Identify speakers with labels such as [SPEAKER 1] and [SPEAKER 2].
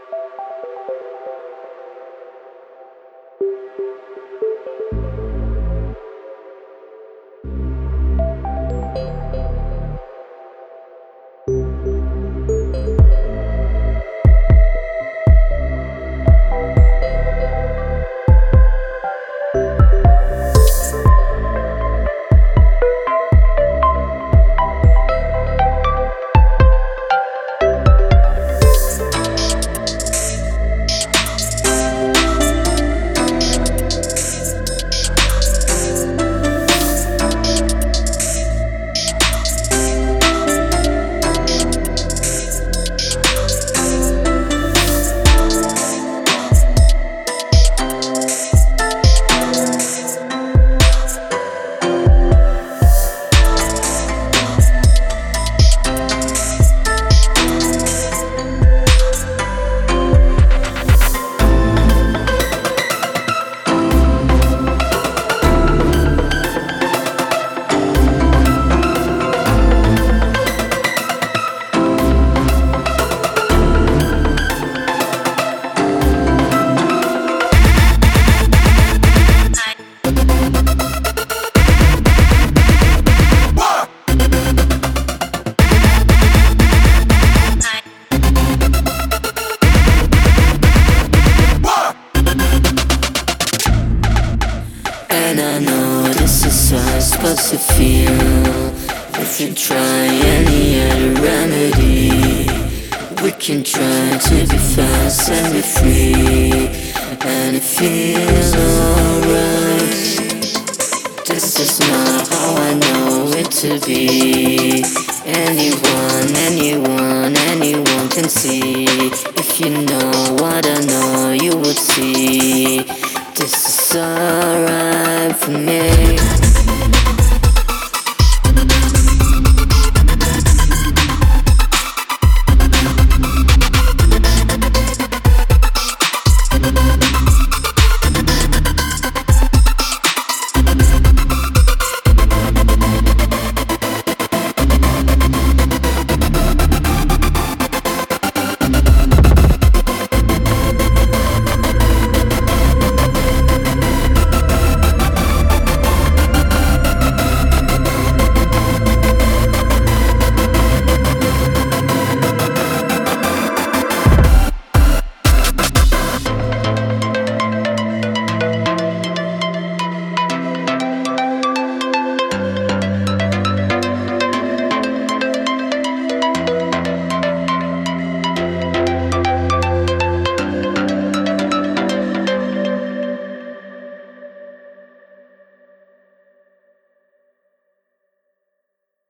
[SPEAKER 1] And I know this is how it's supposed to feel. If you try any other remedy, we can try to be fast and be free, and it feels alright. This is not how I know it to be. Anyone